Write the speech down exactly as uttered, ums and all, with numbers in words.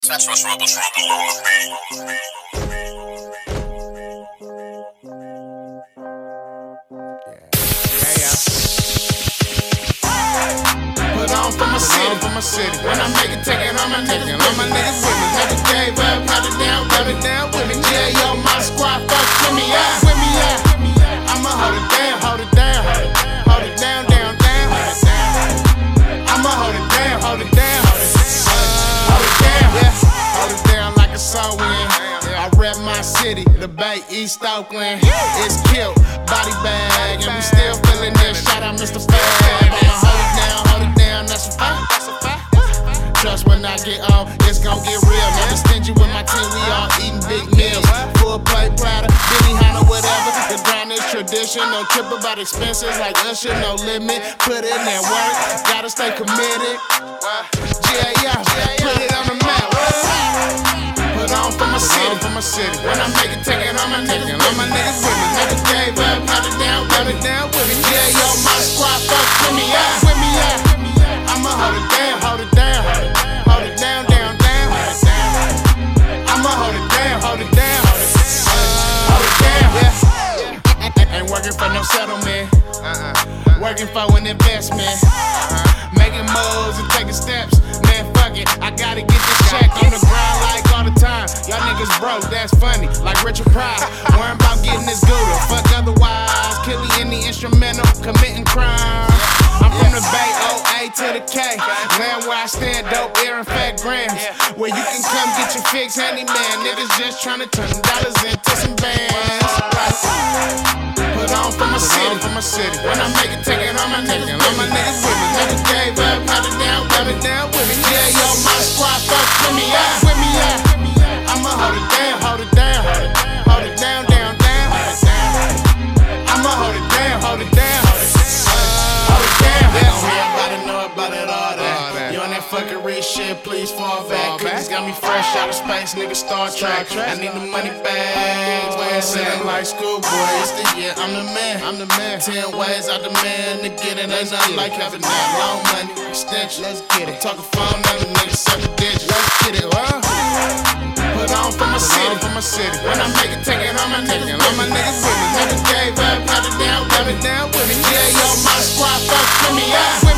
Trust rebels, rebel on me. Yeah, yeah. Put on for my city, for my city. When I make it, take it on my niggas, all my niggas with me. Never gave up, held it down, held it down with me. Yeah, yo, my squad, fuck with me, yeah, with me, yeah. I'ma hold it down, hold it down, hold it down, down, down. I'ma hold it down, hold it down, hold it down, yeah. Hold it down like a soul wind. I rep my city, the Bay, East Oakland. It's killed, body bag, and we still feeling this. Shout out Mister Fab. I'ma hold it down, hold it down, that's a fact. Trust when I get on, it's gon' get real. Never stingy with my team, we all eating big meals. Full plate platter, Benny Hanna, whatever. The grind is tradition, no trip about expenses like Usher, no limit. Put in that work, gotta stay committed. Yeah, yeah, put it on the map. Put on for my city, for my city. When I make it, take it on my niggas, all my niggas with me. Never gave up, held it down, held it down with me. Yeah, yo, my squad, fuck with me, yeah, with me, yeah. I'ma hold it down, hold it down, hold it down, down, down. I'ma hold it down, hold it down, hold it down, yeah. Ain't working for no settlement, working for an investment. Making moves and taking steps, man, fuck it, I gotta get this check on the grind like all the time. Y'all niggas broke, that's funny, like Richard Pryor. Worrying about getting this Gouda, fuck otherwise. Killing any instrumental, committing crimes. I'm from the Bay, O A to the K. Land where I stand, dope, air and fat grams. Where you can come get your fix, handyman. Niggas just tryna turn dollars into some bands. Put on for my city, for my city. When I make it, take it on my niggas, all my niggas with me. Never gave up, held it down, held it down with me. Yeah, yo, my squad, fuck with me, yeah, with me, yeah. I'ma hold it down, hold it down, hold it down, down, down. I'ma hold it down, hold it down, hold it down. Everybody know about it, all that. You on that fucking rich shit, please fall back. Cookies got me fresh out of space, nigga, Star Trek. I need the money bags, way it's sitting like schoolboy. It's the year, I'm the man, I'm the man. Ten ways I demand to get it, ain't nothing like having that long money extension. Let's get it. Talking phone number, nigga, seven digits. Let's get it, huh? Put on for my city, for my city. When I make it, take it on my niggas, all my niggas with me. Never gave up, held it down, held it down with me. Yeah, yo, my squad, fuck with me, yeah.